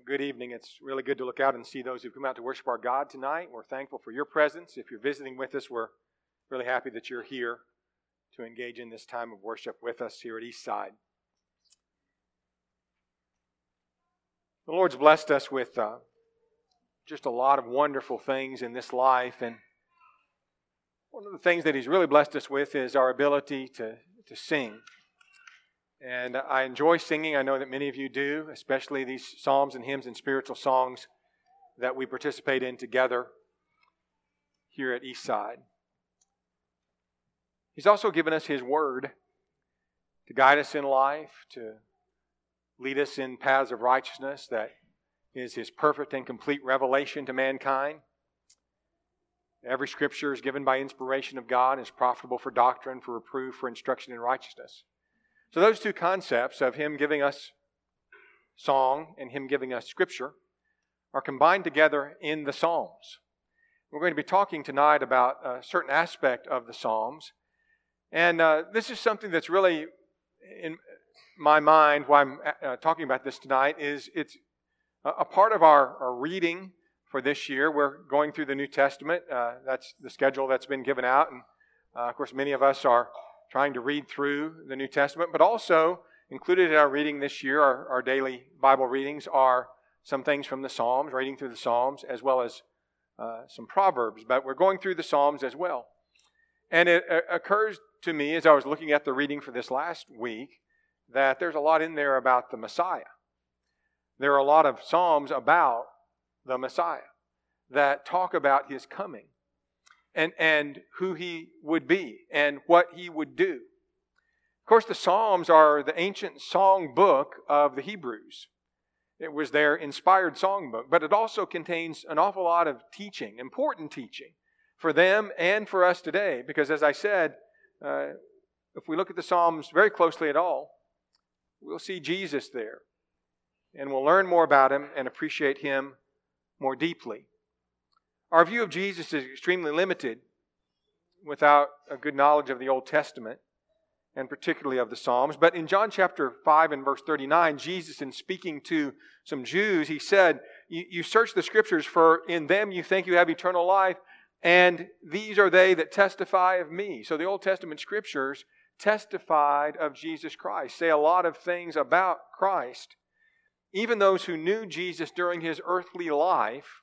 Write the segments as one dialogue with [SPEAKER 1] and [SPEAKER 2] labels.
[SPEAKER 1] Good evening. It's really good to look out and see those who've come out to worship our God tonight. We're thankful for your presence. If you're visiting with us, we're really happy that you're here to engage in this time of worship with us here at Eastside. The Lord's blessed us with just a lot of wonderful things in this life, and one of the things that He's really blessed us with is our ability to sing. And I enjoy singing. I know that many of you do, especially these psalms and hymns and spiritual songs that we participate in together here at Eastside. He's also given us His Word to guide us in life, to lead us in paths of righteousness that is His perfect and complete revelation to mankind. Every Scripture is given by inspiration of God and is profitable for doctrine, for reproof, for instruction in righteousness. So those two concepts of Him giving us song and Him giving us Scripture are combined together in the Psalms. We're going to be talking tonight about a certain aspect of the Psalms. And this is something that's really in my mind, why I'm talking about this tonight, is it's a part of our reading for this year. We're going through the New Testament. That's the schedule that's been given out. And of course, many of us are trying to read through the New Testament, but also included in our reading this year, our daily Bible readings, are some things from the Psalms, reading through the Psalms, as well as some Proverbs. But we're going through the Psalms as well. And it occurs to me as I was looking at the reading for this last week that there's a lot in there about the Messiah. There are a lot of Psalms about the Messiah that talk about His coming. And who He would be and what He would do. Of course, the Psalms are the ancient song book of the Hebrews. It was their inspired song book, but it also contains an awful lot of teaching, important teaching, for them and for us today. Because as I said, if we look at the Psalms very closely at all, we'll see Jesus there. And we'll learn more about Him and appreciate Him more deeply. Our view of Jesus is extremely limited without a good knowledge of the Old Testament, and particularly of the Psalms. But in John chapter 5 and verse 39, Jesus, in speaking to some Jews, He said, you search the Scriptures, for in them you think you have eternal life, and these are they that testify of me. So the Old Testament Scriptures testified of Jesus Christ, say a lot of things about Christ. Even those who knew Jesus during His earthly life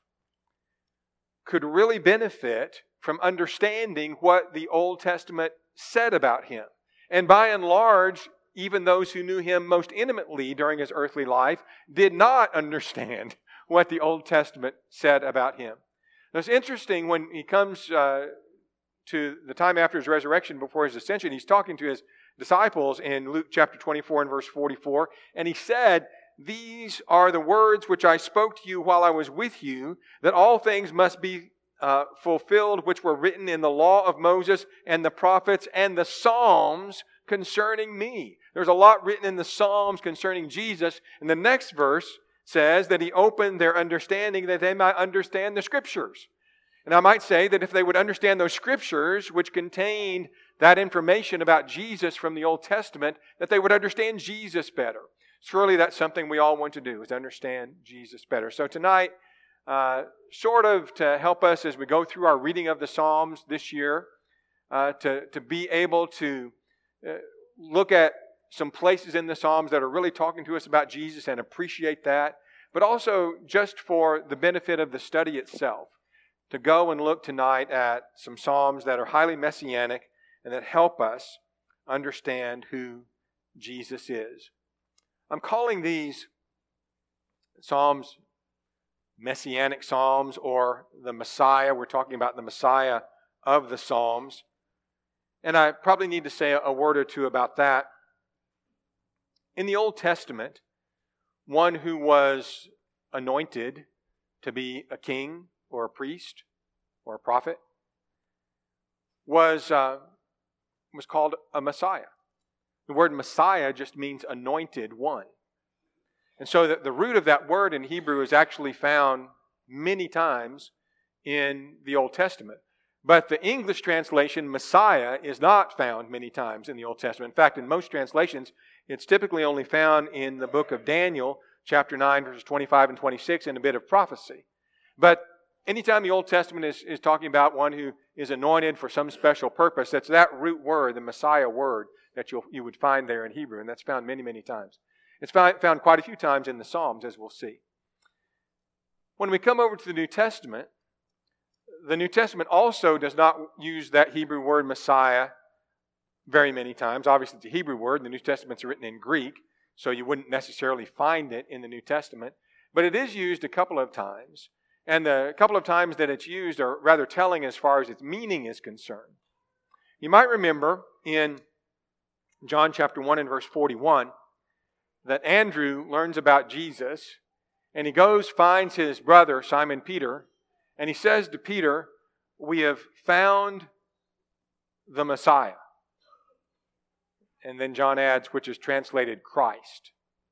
[SPEAKER 1] could really benefit from understanding what the Old Testament said about Him. And by and large, even those who knew Him most intimately during His earthly life did not understand what the Old Testament said about Him. Now, it's interesting when He comes to the time after His resurrection, before His ascension, He's talking to His disciples in Luke chapter 24 and verse 44, and He said, "These are the words which I spoke to you while I was with you, that all things must be fulfilled which were written in the law of Moses and the prophets and the Psalms concerning me." There's a lot written in the Psalms concerning Jesus. And the next verse says that He opened their understanding that they might understand the Scriptures. And I might say that if they would understand those Scriptures, which contained that information about Jesus from the Old Testament, that they would understand Jesus better. Surely that's something we all want to do, is understand Jesus better. So tonight, sort of to help us as we go through our reading of the Psalms this year, to be able to look at some places in the Psalms that are really talking to us about Jesus and appreciate that, but also just for the benefit of the study itself, to go and look tonight at some Psalms that are highly messianic and that help us understand who Jesus is. I'm calling these Psalms Messianic Psalms, or the Messiah. We're talking about the Messiah of the Psalms. And I probably need to say a word or two about that. In the Old Testament, one who was anointed to be a king or a priest or a prophet was called a Messiah. The word Messiah just means anointed one. And so the root of that word in Hebrew is actually found many times in the Old Testament. But the English translation, Messiah, is not found many times in the Old Testament. In fact, in most translations, it's typically only found in the book of Daniel, chapter 9, verses 25 and 26, and a bit of prophecy. But anytime the Old Testament is talking about one who is anointed for some special purpose, that's that root word, the Messiah word, that you would find there in Hebrew, and that's found many, many times. It's found quite a few times in the Psalms, as we'll see. When we come over to the New Testament also does not use that Hebrew word Messiah very many times. Obviously, it's a Hebrew word, and the New Testament's written in Greek, so you wouldn't necessarily find it in the New Testament. But it is used a couple of times, and the couple of times that it's used are rather telling as far as its meaning is concerned. You might remember in John chapter 1 and verse 41 that Andrew learns about Jesus, and he goes, finds his brother, Simon Peter, and he says to Peter, "We have found the Messiah." And then John adds, which is translated Christ.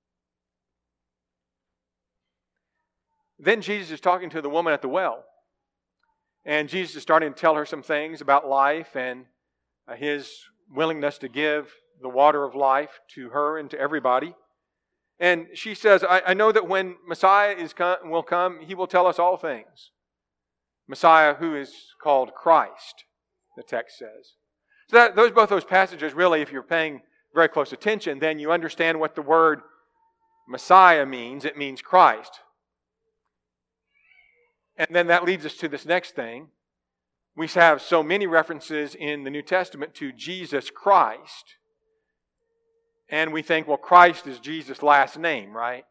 [SPEAKER 1] Then Jesus is talking to the woman at the well. And Jesus is starting to tell her some things about life and his willingness to give the water of life to her and to everybody. And she says, I know that when Messiah will come, he will tell us all things. Messiah who is called Christ, the text says. So both those passages, really, if you're paying very close attention, then you understand what the word Messiah means. It means Christ. And then that leads us to this next thing. We have so many references in the New Testament to Jesus Christ. And we think, well, Christ is Jesus' last name, right?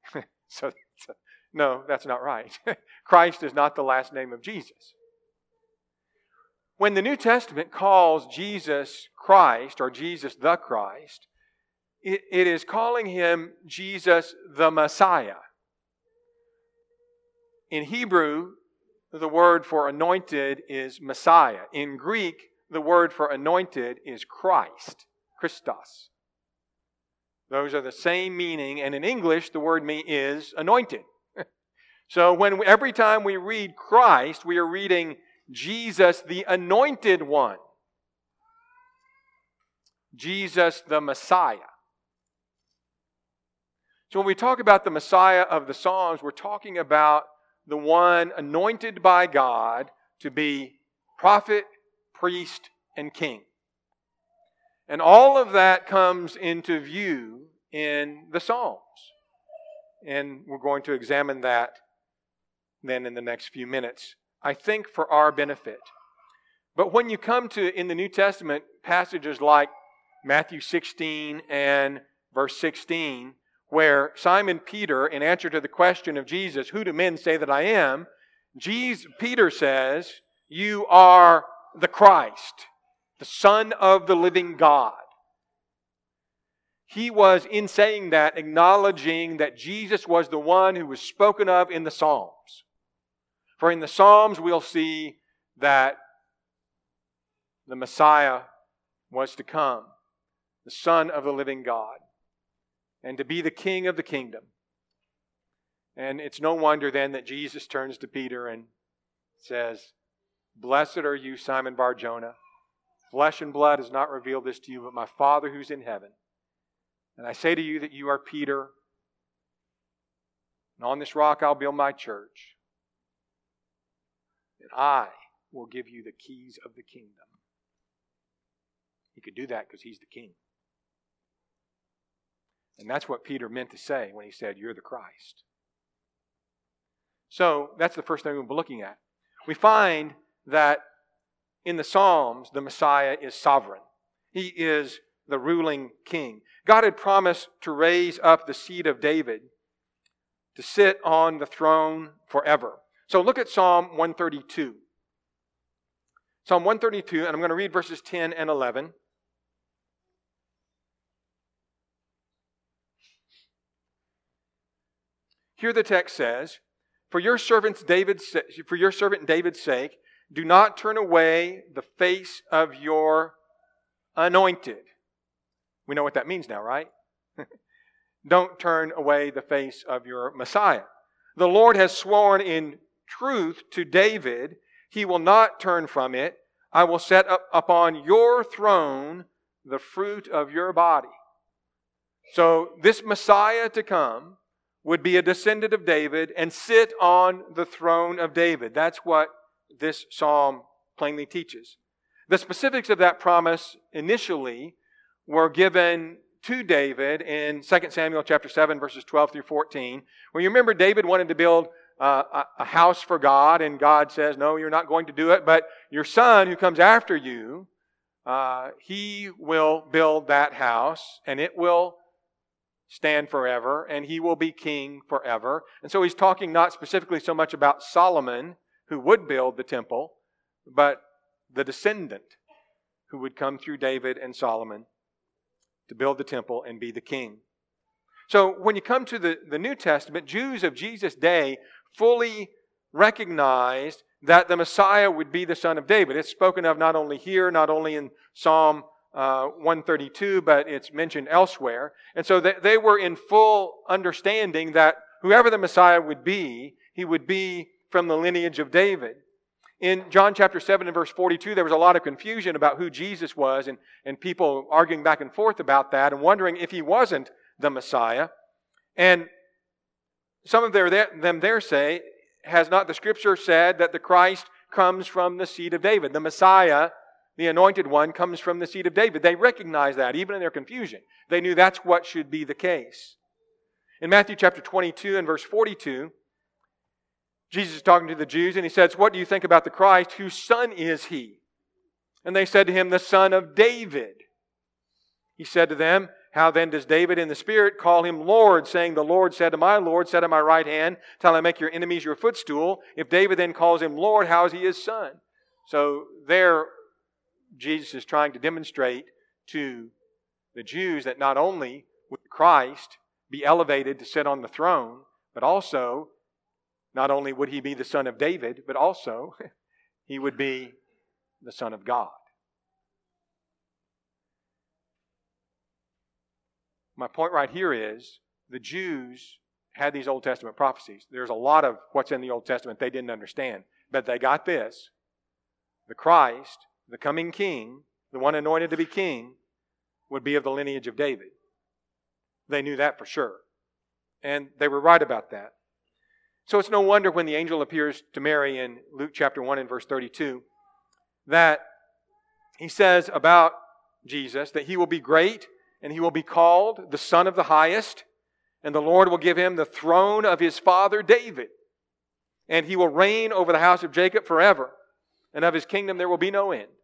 [SPEAKER 1] No, that's not right. Christ is not the last name of Jesus. When the New Testament calls Jesus Christ, or Jesus the Christ, it is calling him Jesus the Messiah. In Hebrew, the word for anointed is Messiah. In Greek, the word for anointed is Christ, Christos. Those are the same meaning, and in English, the word is anointed. So every time we read Christ, we are reading Jesus the Anointed One. Jesus the Messiah. So when we talk about the Messiah of the Psalms, we're talking about the one anointed by God to be prophet, priest, and king. And all of that comes into view in the Psalms. And we're going to examine that then in the next few minutes, I think for our benefit. But when you come to, in the New Testament, passages like Matthew 16 and verse 16, where Simon Peter, in answer to the question of Jesus, "Who do men say that I am?" Peter says, "You are the Christ, the Son of the living God." He was, in saying that, acknowledging that Jesus was the one who was spoken of in the Psalms. For in the Psalms we'll see that the Messiah was to come, the Son of the living God, and to be the King of the kingdom. And it's no wonder then that Jesus turns to Peter and says, "Blessed are you, Simon Bar-Jonah. Flesh and blood has not revealed this to you, but my Father who's in heaven. And I say to you that you are Peter, and on this rock I'll build my church, and I will give you the keys of the kingdom." He could do that because he's the king. And that's what Peter meant to say when he said, "You're the Christ." So that's the first thing we'll be looking at. We find that in the Psalms, the Messiah is sovereign. He is the ruling king. God had promised to raise up the seed of David to sit on the throne forever. So look at Psalm 132. Psalm 132, and I'm going to read verses 10 and 11. Here the text says, For your servant David's sake, do not turn away the face of your anointed." We know what that means now, right? Don't turn away the face of your Messiah. "The Lord has sworn in truth to David, he will not turn from it. I will set up upon your throne the fruit of your body." So this Messiah to come would be a descendant of David and sit on the throne of David. That's what this psalm plainly teaches. The specifics of that promise initially were given to David in 2 Samuel chapter 7, verses 12 through 14. Where you remember David wanted to build a house for God, and God says, no, you're not going to do it, but your son who comes after you, he will build that house, and it will stand forever, and he will be king forever. And so he's talking not specifically so much about Solomon, who would build the temple, but the descendant who would come through David and Solomon to build the temple and be the king. So when you come to the New Testament, Jews of Jesus' day fully recognized that the Messiah would be the son of David. It's spoken of not only here, not only in Psalm 132, but it's mentioned elsewhere. And so they were in full understanding that whoever the Messiah would be, he would be from the lineage of David. In John chapter 7 and verse 42, there was a lot of confusion about who Jesus was, and people arguing back and forth about that and wondering if he wasn't the Messiah. And some of them there say, has not the Scripture said that the Christ comes from the seed of David? The Messiah, the anointed one, comes from the seed of David. They recognized that, even in their confusion. They knew that's what should be the case. In Matthew chapter 22 and verse 42, Jesus is talking to the Jews, and he says, what do you think about the Christ? Whose son is he? And they said to him, the son of David. He said to them, how then does David in the Spirit call him Lord, saying, the Lord said to my Lord, sit at my right hand, till I make your enemies your footstool. If David then calls him Lord, how is he his son? So there, Jesus is trying to demonstrate to the Jews that not only would Christ be elevated to sit on the throne, but also, not only would he be the son of David, but also he would be the Son of God. My point right here is the Jews had these Old Testament prophecies. There's a lot of what's in the Old Testament they didn't understand. But they got this. The Christ, the coming king, the one anointed to be king, would be of the lineage of David. They knew that for sure. And they were right about that. So it's no wonder when the angel appears to Mary in Luke chapter 1 and verse 32 that he says about Jesus that he will be great and he will be called the Son of the Highest, and the Lord will give him the throne of his father David, and he will reign over the house of Jacob forever, and of his kingdom there will be no end.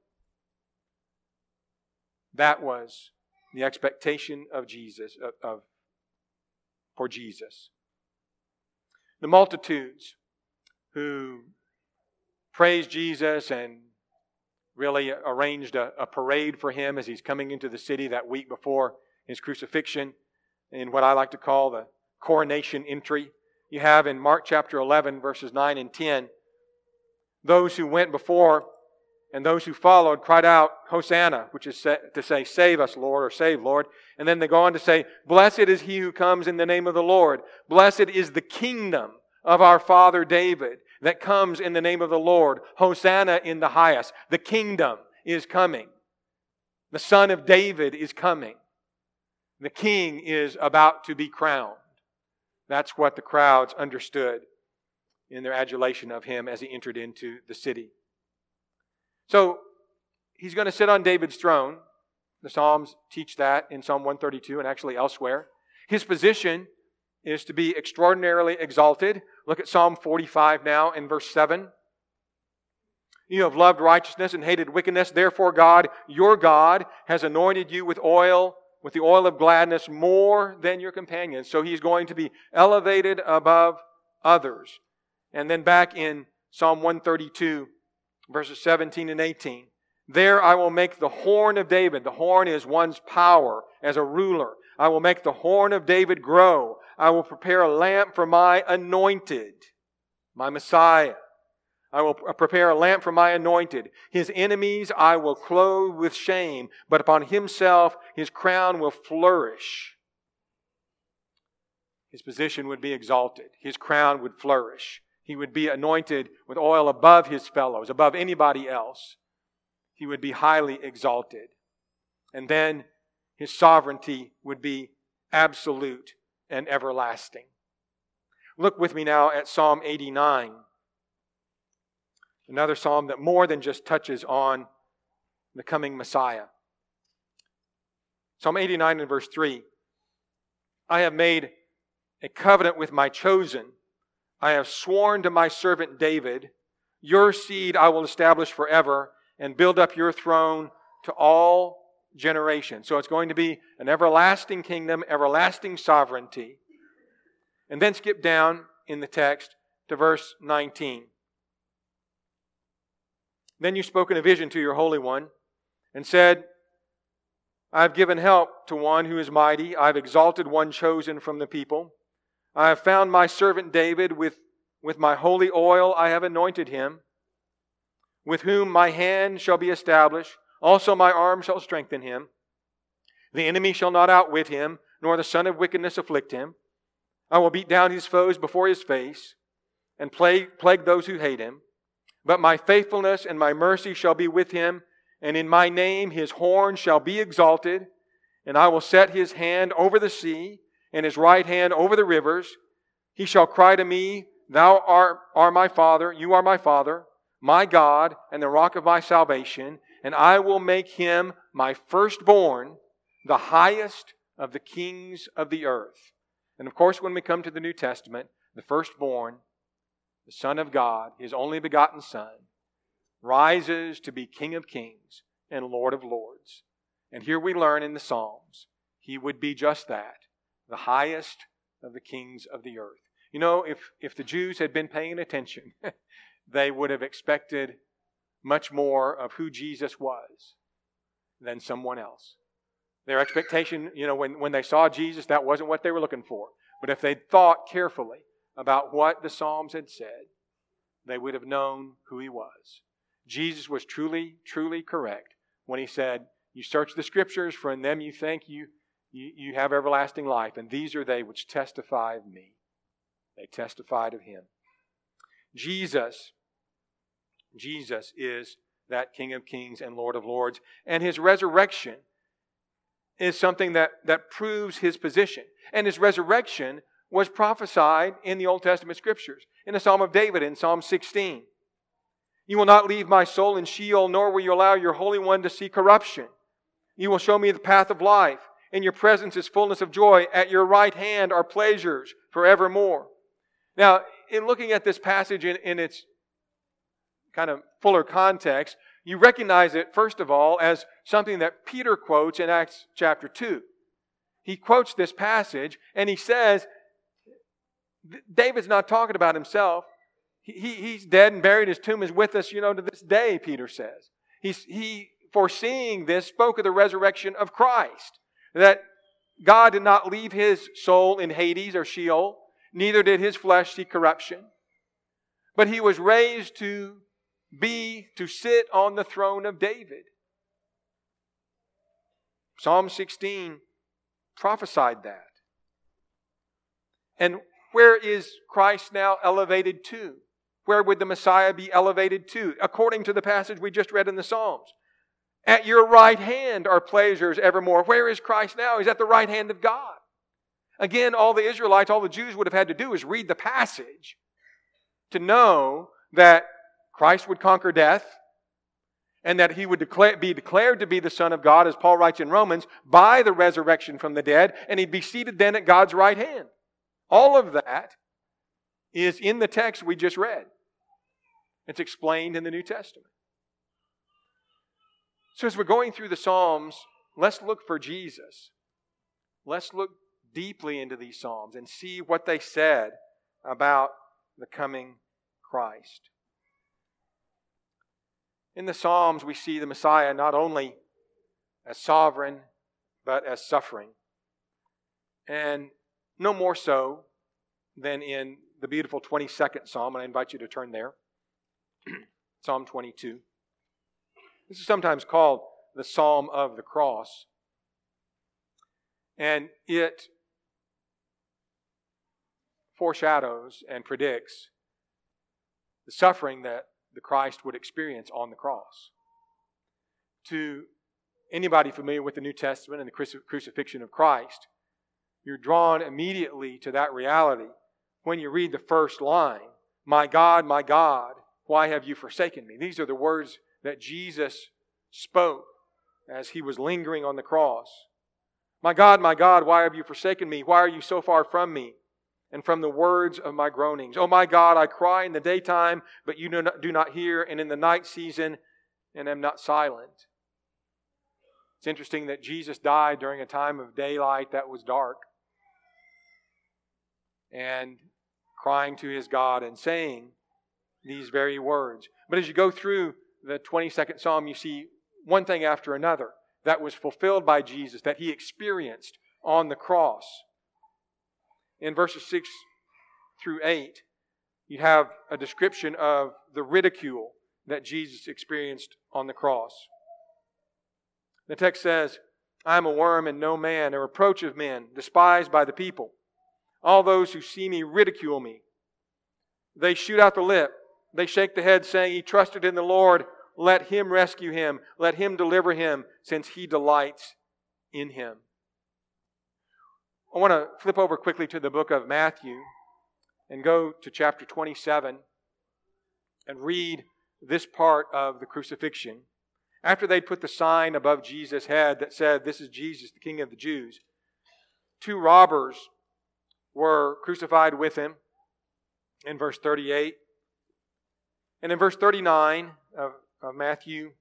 [SPEAKER 1] That was the expectation of Jesus, for Jesus. The multitudes who praised Jesus and really arranged a parade for him as he's coming into the city that week before his crucifixion in what I like to call the coronation entry. You have in Mark chapter 11, verses 9 and 10, those who went before and those who followed cried out, Hosanna, which is to say, save us, Lord, or save, Lord. And then they go on to say, blessed is he who comes in the name of the Lord. Blessed is the kingdom of our father David that comes in the name of the Lord. Hosanna in the highest. The kingdom is coming. The Son of David is coming. The king is about to be crowned. That's what the crowds understood in their adulation of him as he entered into the city. So, he's going to sit on David's throne. The Psalms teach that in Psalm 132 and actually elsewhere. His position is to be extraordinarily exalted. Look at Psalm 45 now in verse 7. You have loved righteousness and hated wickedness. Therefore God, your God, has anointed you with the oil of gladness more than your companions. So he's going to be elevated above others. And then back in Psalm 132, verses 17 and 18. There I will make the horn of David. The horn is one's power as a ruler. I will make the horn of David grow. I will prepare a lamp for my anointed, my Messiah. I will prepare a lamp for my anointed. His enemies I will clothe with shame, but upon himself his crown will flourish. His position would be exalted. His crown would flourish. He would be anointed with oil above his fellows, above anybody else. He would be highly exalted. And then his sovereignty would be absolute and everlasting. Look with me now at Psalm 89. Another psalm that more than just touches on the coming Messiah. Psalm 89 and verse 3. I have made a covenant with my chosen. I have sworn to my servant David, your seed I will establish forever and build up your throne to all generations. So it's going to be an everlasting kingdom, everlasting sovereignty. And then skip down in the text to verse 19. Then you spoke in a vision to your Holy One and said, I have given help to one who is mighty. I have exalted one chosen from the people. I have found my servant David. With my holy oil I have anointed him, with whom my hand shall be established. Also my arm shall strengthen him. The enemy shall not outwit him, nor the son of wickedness afflict him. I will beat down his foes before his face, and plague those who hate him. But my faithfulness and my mercy shall be with him, and in my name his horn shall be exalted, and I will set his hand over the sea, and his right hand over the rivers. He shall cry to me, Thou art my Father, you are my Father, my God, and the rock of my salvation, and I will make him my firstborn, the highest of the kings of the earth. And of course, when we come to the New Testament, the firstborn, the Son of God, His only begotten Son, rises to be King of kings and Lord of lords. And here we learn in the Psalms, He would be just that, the highest of the kings of the earth. You know, if the Jews had been paying attention, they would have expected much more of who Jesus was than someone else. Their expectation, when they saw Jesus, that wasn't what they were looking for. But if they'd thought carefully about what the Psalms had said, they would have known who He was. Jesus was truly, truly correct when He said, you search the Scriptures, for in them you think you have everlasting life, and these are they which testify of me. They testified of Him. Jesus is that King of kings and Lord of lords, and His resurrection is something that proves His position. And His resurrection was prophesied in the Old Testament Scriptures. In the Psalm of David, in Psalm 16. You will not leave my soul in Sheol, nor will you allow your Holy One to see corruption. You will show me the path of life. In your presence is fullness of joy. At your right hand are pleasures forevermore. Now, in looking at this passage in its kind of fuller context, you recognize it, first of all, as something that Peter quotes in Acts chapter 2. He quotes this passage, and he says, David's not talking about himself. He's dead and buried. His tomb is with us, to this day, Peter says. He, foreseeing this, spoke of the resurrection of Christ. That God did not leave His soul in Hades or Sheol. Neither did His flesh see corruption. But He was raised to sit on the throne of David. Psalm 16 prophesied that. And where is Christ now elevated to? Where would the Messiah be elevated to? According to the passage we just read in the Psalms. At your right hand are pleasures evermore. Where is Christ now? He's at the right hand of God. Again, all the Israelites, all the Jews would have had to do is read the passage to know that Christ would conquer death and that He would be declared to be the Son of God, as Paul writes in Romans, by the resurrection from the dead, and He'd be seated then at God's right hand. All of that is in the text we just read. It's explained in the New Testament. So as we're going through the Psalms, let's look for Jesus. Let's look deeply into these Psalms and see what they said about the coming Christ. In the Psalms, we see the Messiah not only as sovereign, but as suffering. And no more so than in the beautiful 22nd Psalm, and I invite you to turn there. Psalm 22. This is sometimes called the Psalm of the Cross. And it foreshadows and predicts the suffering that the Christ would experience on the cross. To anybody familiar with the New Testament and the crucifixion of Christ, you're drawn immediately to that reality when you read the first line, my God, why have you forsaken me? These are the words that Jesus spoke as He was lingering on the cross. My God, why have you forsaken me? Why are you so far from me and from the words of my groanings? Oh my God, I cry in the daytime, but you do not hear, and in the night season, and am not silent. It's interesting that Jesus died during a time of daylight that was dark, and crying to His God and saying these very words. But as you go through the 22nd Psalm, you see one thing after another that was fulfilled by Jesus, that He experienced on the cross. In verses 6 through 8, you have a description of the ridicule that Jesus experienced on the cross. The text says, I am a worm and no man, a reproach of men, despised by the people. All those who see me ridicule me. They shoot out the lip. They shake the head, saying, He trusted in the Lord. Let Him rescue him. Let Him deliver him, since He delights in him. I want to flip over quickly to the book of Matthew and go to chapter 27 and read this part of the crucifixion. After they'd put the sign above Jesus' head that said, This is Jesus, the King of the Jews, 2 robbers were crucified with Him in verse 38. And in verse 39 of Matthew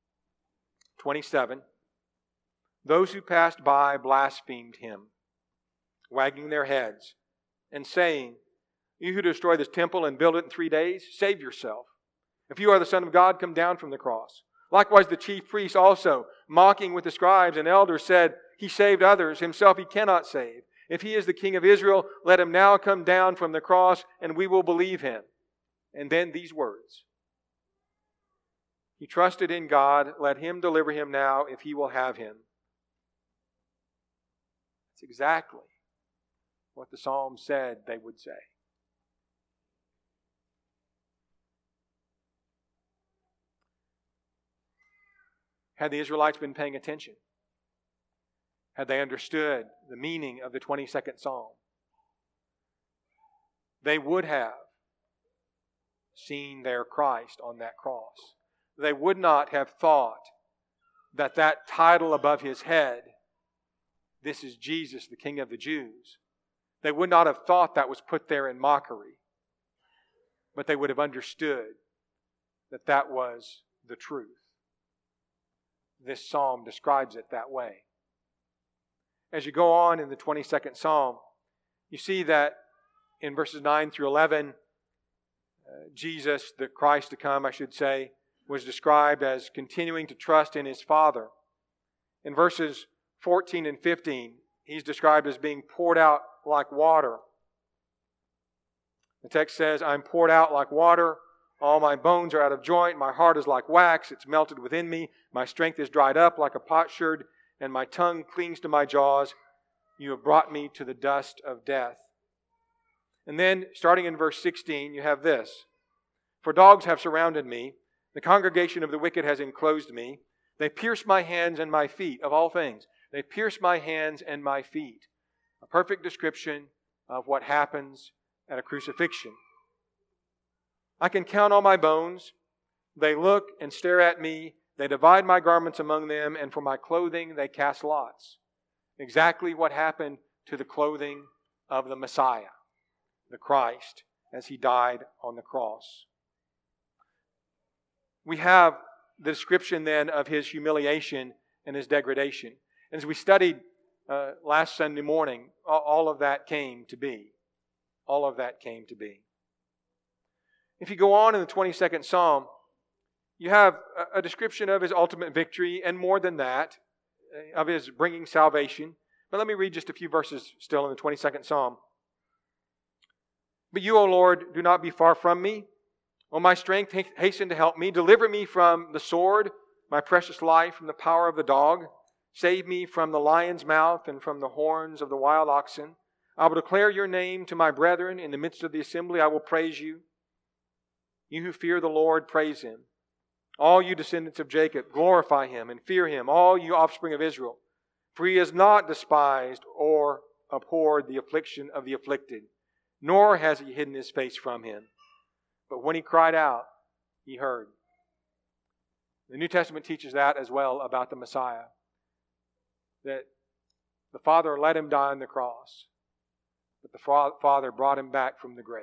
[SPEAKER 1] 27, those who passed by blasphemed Him, wagging their heads and saying, You who destroy this temple and build it in 3 days, save yourself. If you are the Son of God, come down from the cross. Likewise the chief priests also, mocking with the scribes and elders, said, He saved others, Himself He cannot save. If He is the King of Israel, let Him now come down from the cross, and we will believe Him. And then these words, He trusted in God, let Him deliver him now if He will have him. That's exactly what the psalm said they would say. Had the Israelites been paying attention, had they understood the meaning of the 22nd Psalm, they would have seen their Christ on that cross. They would not have thought that that title above His head, This is Jesus, the King of the Jews, they would not have thought that was put there in mockery. But they would have understood that that was the truth. This psalm describes it that way. As you go on in the 22nd Psalm, you see that in verses 9 through 11, Jesus, the Christ to come, I should say, was described as continuing to trust in His Father. In verses 14 and 15, He's described as being poured out like water. The text says, I am poured out like water. All my bones are out of joint. My heart is like wax. It's melted within me. My strength is dried up like a potsherd, and my tongue clings to my jaws. You have brought me to the dust of death. And then, starting in verse 16, you have this. For dogs have surrounded me. The congregation of the wicked has enclosed me. They pierce my hands and my feet, of all things. They pierce my hands and my feet. A perfect description of what happens at a crucifixion. I can count all my bones. They look and stare at me. They divide my garments among them, and for my clothing they cast lots. Exactly what happened to the clothing of the Messiah, the Christ, as He died on the cross. We have the description then of His humiliation and His degradation. As we studied last Sunday morning, all of that came to be. All of that came to be. If you go on in the 22nd Psalm, you have a description of His ultimate victory, and more than that, of His bringing salvation. But let me read just a few verses still in the 22nd Psalm. But you, O Lord, do not be far from me. O my strength, hasten to help me. Deliver me from the sword, my precious life from the power of the dog. Save me from the lion's mouth and from the horns of the wild oxen. I will declare your name to my brethren. In the midst of the assembly I will praise you. You who fear the Lord, praise Him. All you descendants of Jacob, glorify Him and fear Him, all you offspring of Israel. For He has not despised or abhorred the affliction of the afflicted, nor has he hidden his face from him. But when he cried out, he heard. The New Testament teaches that as well about the Messiah. That the Father let him die on the cross, but the Father brought him back from the grave.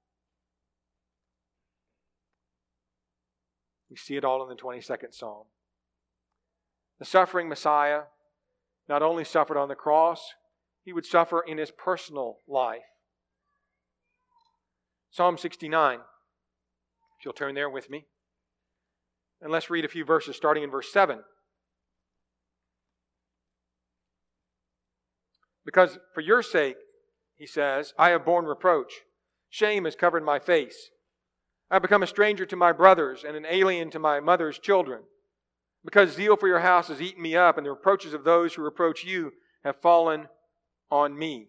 [SPEAKER 1] We see it all in the 22nd Psalm. The suffering Messiah not only suffered on the cross, he would suffer in his personal life. Psalm 69. If you'll turn there with me. And let's read a few verses starting in verse 7. Because for your sake, he says, I have borne reproach. Shame has covered my face. I have become a stranger to my brothers and an alien to my mother's children. Because zeal for your house has eaten me up, and the reproaches of those who reproach you have fallen on me.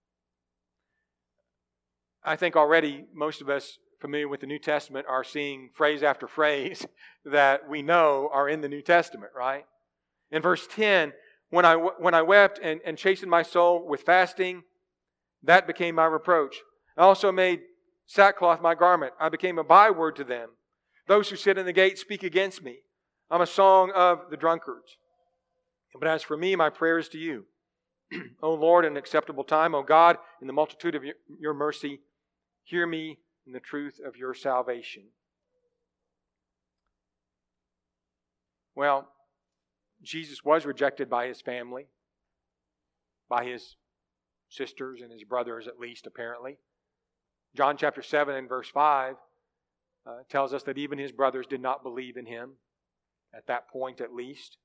[SPEAKER 1] I think already most of us familiar with the New Testament are seeing phrase after phrase that we know are in the New Testament, right? In verse 10, when I wept and chastened my soul with fasting, that became my reproach. I also made sackcloth my garment. I became a byword to them. Those who sit in the gate speak against me. I'm a song of the drunkards. But as for me, my prayer is to you. O Lord, in an acceptable time, O God, in the multitude of your mercy, hear me in the truth of your salvation. Well, Jesus was rejected by his family, by his sisters and his brothers at least, apparently. John chapter 7 and verse 5 tells us that even his brothers did not believe in him, at that point at least.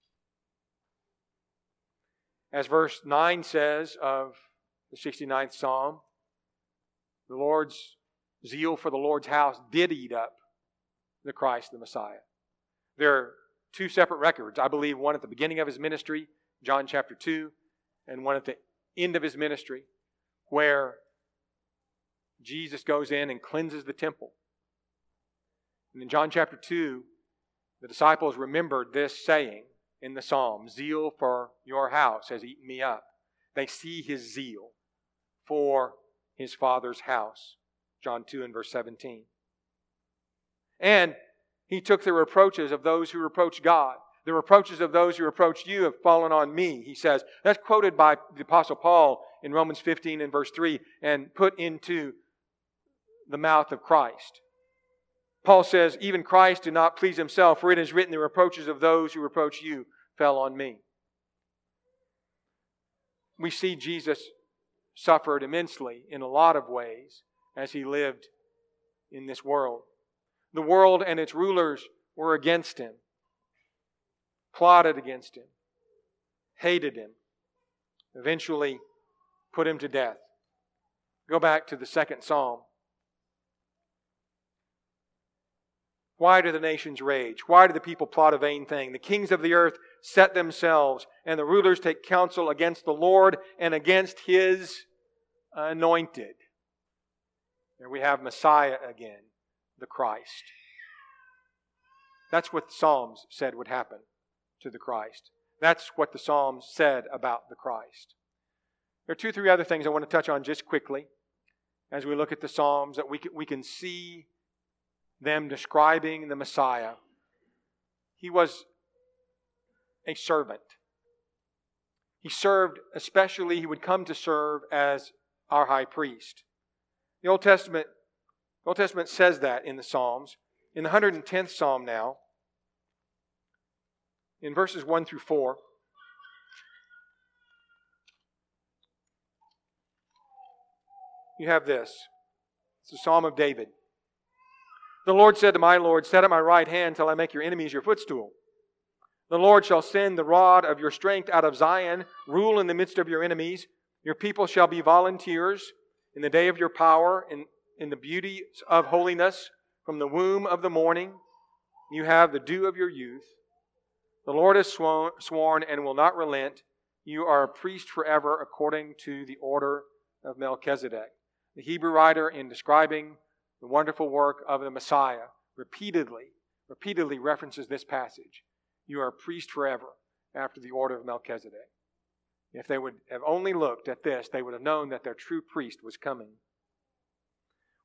[SPEAKER 1] As verse 9 says of the 69th Psalm, the Lord's zeal for the Lord's house did eat up the Christ, the Messiah. There are two separate records. I believe one at the beginning of his ministry, John chapter 2, and one at the end of his ministry, where Jesus goes in and cleanses the temple. And in John chapter 2, the disciples remembered this saying in the psalm, zeal for your house has eaten me up. They see his zeal for his Father's house. John 2 and verse 17. And he took the reproaches of those who reproach God. The reproaches of those who reproach you have fallen on me, he says. That's quoted by the Apostle Paul in Romans 15 and verse 3 and put into the mouth of Christ. Paul says, even Christ did not please himself, for it is written, the reproaches of those who reproach you fell on me. We see Jesus suffered immensely in a lot of ways as he lived in this world. The world and its rulers were against him, plotted against him, hated him, eventually put him to death. Go back to the 2nd Psalm. Why do the nations rage? Why do the people plot a vain thing? The kings of the earth set themselves, and the rulers take counsel against the Lord and against his anointed. There we have Messiah again, the Christ. That's what the Psalms said would happen to the Christ. That's what the Psalms said about the Christ. There are 2 or 3 other things I want to touch on just quickly as we look at the Psalms that we can see them describing the Messiah. He was a servant. He served, especially he would come to serve as our high priest. The Old Testament says that in the Psalms. In the 110th Psalm now, in verses 1 through 4, you have this. It's the Psalm of David. The Lord said to my Lord, set at my right hand till I make your enemies your footstool. The Lord shall send the rod of your strength out of Zion, rule in the midst of your enemies. Your people shall be volunteers in the day of your power, in the beauty of holiness. From the womb of the morning, you have the dew of your youth. The Lord has sworn and will not relent. You are a priest forever according to the order of Melchizedek. The Hebrew writer, in describing the wonderful work of the Messiah, repeatedly references this passage. You are a priest forever after the order of Melchizedek. If they would have only looked at this, they would have known that their true priest was coming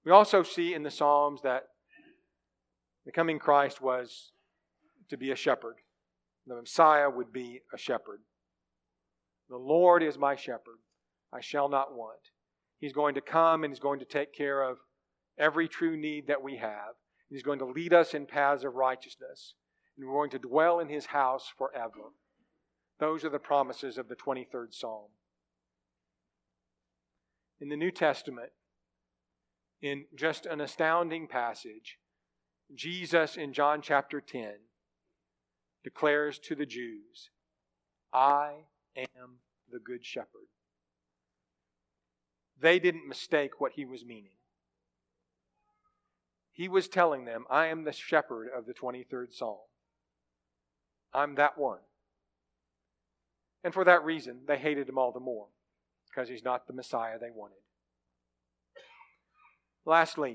[SPEAKER 1] We also see in the Psalms that the coming Christ was to be a shepherd. The Messiah would be a shepherd. The Lord is my shepherd. I shall not want. He's going to come and He's going to take care of every true need that we have. He's going to lead us in paths of righteousness. And we're going to dwell in His house forever. Those are the promises of the 23rd Psalm. In the New Testament, in just an astounding passage, Jesus in John chapter 10 declares to the Jews, I am the good shepherd. They didn't mistake what He was meaning. He was telling them, I am the shepherd of the 23rd Psalm. I'm that one. And for that reason, they hated Him all the more, because He's not the Messiah they wanted. Lastly,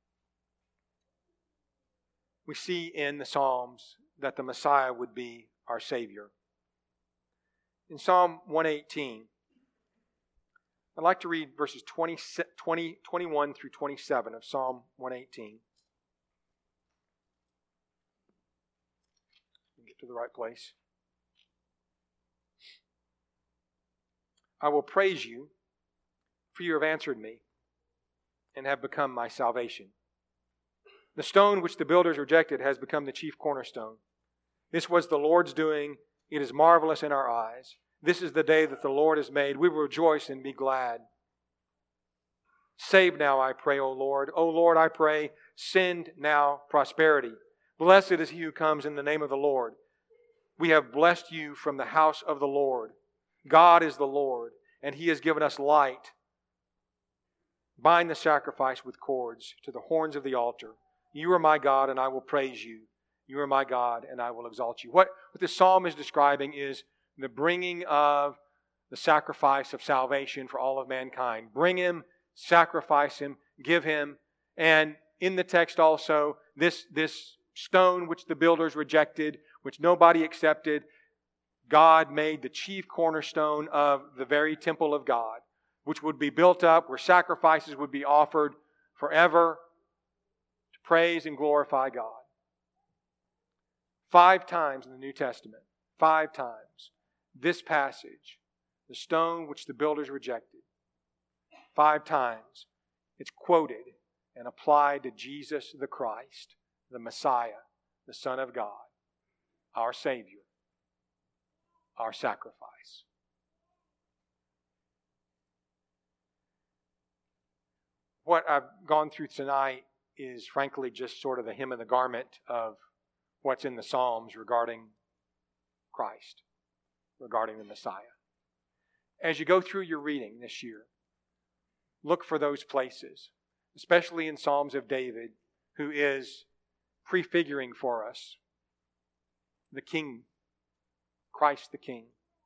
[SPEAKER 1] we see in the Psalms that the Messiah would be our Savior. In Psalm 118, I'd like to read verses 21 through 27 of Psalm 118. Get to the right place. I will praise You, for You have answered me and have become my salvation. The stone which the builders rejected has become the chief cornerstone. This was the Lord's doing. It is marvelous in our eyes. This is the day that the Lord has made. We will rejoice and be glad. Save now, I pray, O Lord. O Lord, I pray, send now prosperity. Blessed is he who comes in the name of the Lord. We have blessed You from the house of the Lord. God is the Lord, and He has given us light. Bind the sacrifice with cords to the horns of the altar. You are my God, and I will praise You. You are my God, and I will exalt You. What this psalm is describing is the bringing of the sacrifice of salvation for all of mankind. Bring Him, sacrifice Him, give Him. And in the text also, this stone which the builders rejected, which nobody accepted, God made the chief cornerstone of the very temple of God, which would be built up, where sacrifices would be offered forever to praise and glorify God. 5 times in the New Testament, 5 times, this passage, the stone which the builders rejected, 5 times it's quoted and applied to Jesus the Christ, the Messiah, the Son of God, our Savior, our sacrifice. What I've gone through tonight is frankly just sort of the hem of the garment of what's in the Psalms regarding Christ, regarding the Messiah. As you go through your reading this year, look for those places, especially in Psalms of David, who is prefiguring for us the King, Christ the King.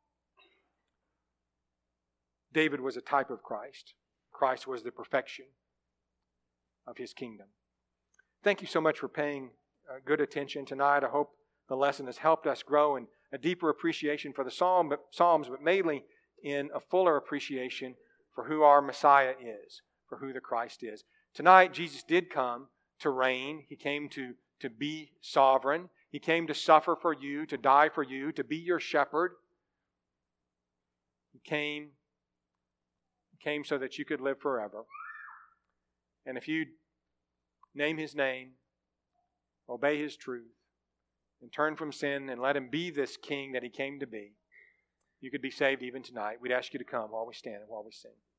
[SPEAKER 1] David was a type of Christ. Christ was the perfection of His kingdom. Thank you so much for paying good attention tonight. I hope the lesson has helped us grow in a deeper appreciation for the Psalms, but mainly in a fuller appreciation for who our Messiah is, for who the Christ is. Tonight, Jesus did come to reign. He came to be sovereign. He came to suffer for you, to die for you, to be your shepherd. He came so that you could live forever. And if you name His name, obey His truth, and turn from sin and let Him be this King that He came to be, you could be saved even tonight. We'd ask you to come while we stand and while we sing.